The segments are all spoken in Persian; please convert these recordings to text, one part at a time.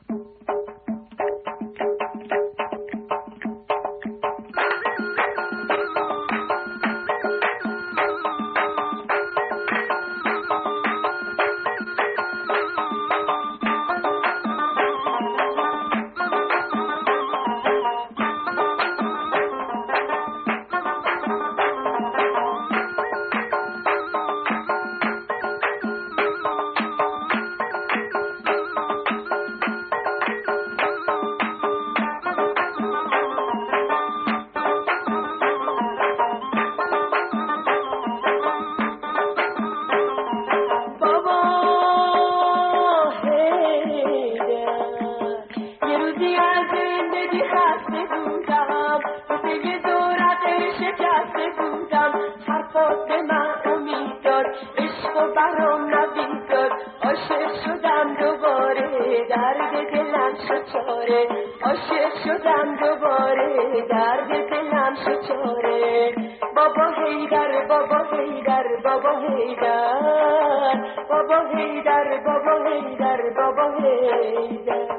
عاشق شدم دوباره درد دلم شد چاره بابا حیدر بابا حیدر بابا حیدر بابا حیدر بابا حیدر بابا حیدر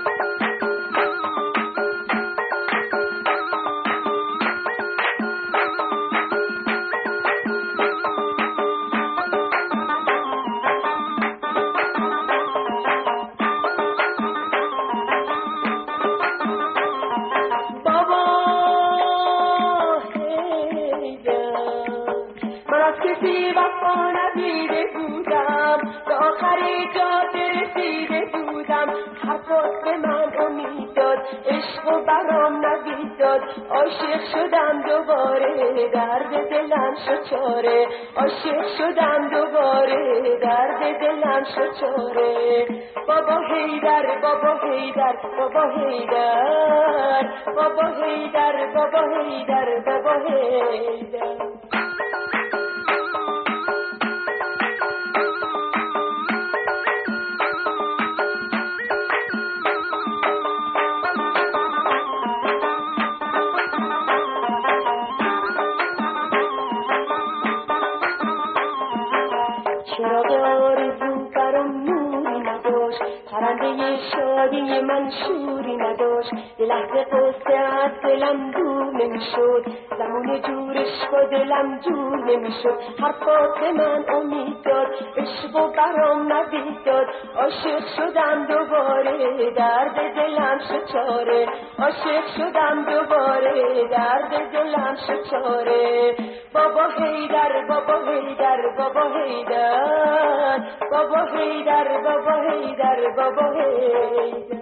عاشق شدم دوباره درد دلم شد چاره عاشق شدم دوباره درد دلم شد چاره بابا حیدر بابا حیدر بابا حیدر بابا حیدر بابا حیدر بابا حیدر پرنده شادی من شوری نداشت یه لحظه قصه از دلم دور نمیشد زمان جورش با دلم جور نمیشد حرفات من امید داد عشق و برام نوید داد عاشق شدم دوباره درد دلم شد چاره عاشق شدم دوباره درد دلم شد چاره بابا حیدر بابا حیدر بابا حیدر بابا حیدر بابا حیدر بابا حیدر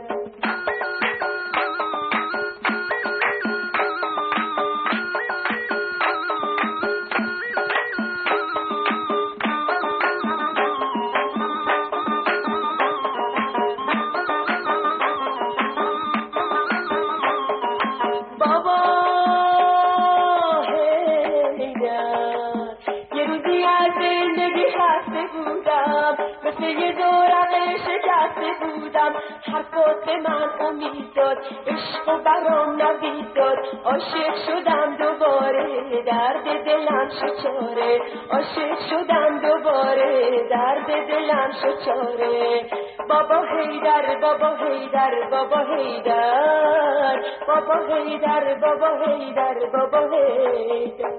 حرفات من امید داد عشق و برام نوید داد عاشق شدم دوباره درد دلم شد چاره عاشق شدم دوباره درد دلم شد چاره بابا حیدر بابا حیدر بابا حیدر بابا حیدر بابا حیدر بابا حیدر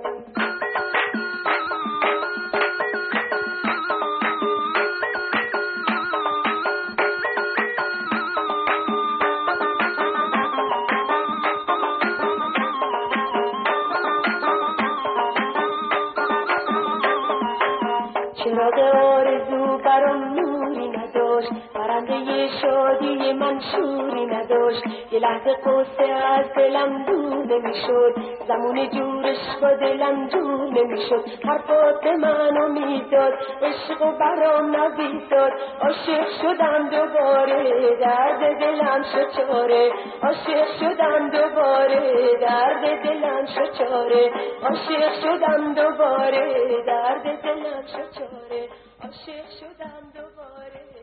چراغ آرزو برام نوری نداشت پرنده شادی من شوری نداشت یه لحظه قصه از دلم دور نمیشد زمان جورش با دلم جور نمیشد حرفات من امید داد عشق و برام نوید داد عاشق شدم دوباره درد دلم شد چاره عاشق شدم دوباره درد دلم شد چاره عاشق شدم دوباره درد دلم شد چاره عاشق شدم دوباره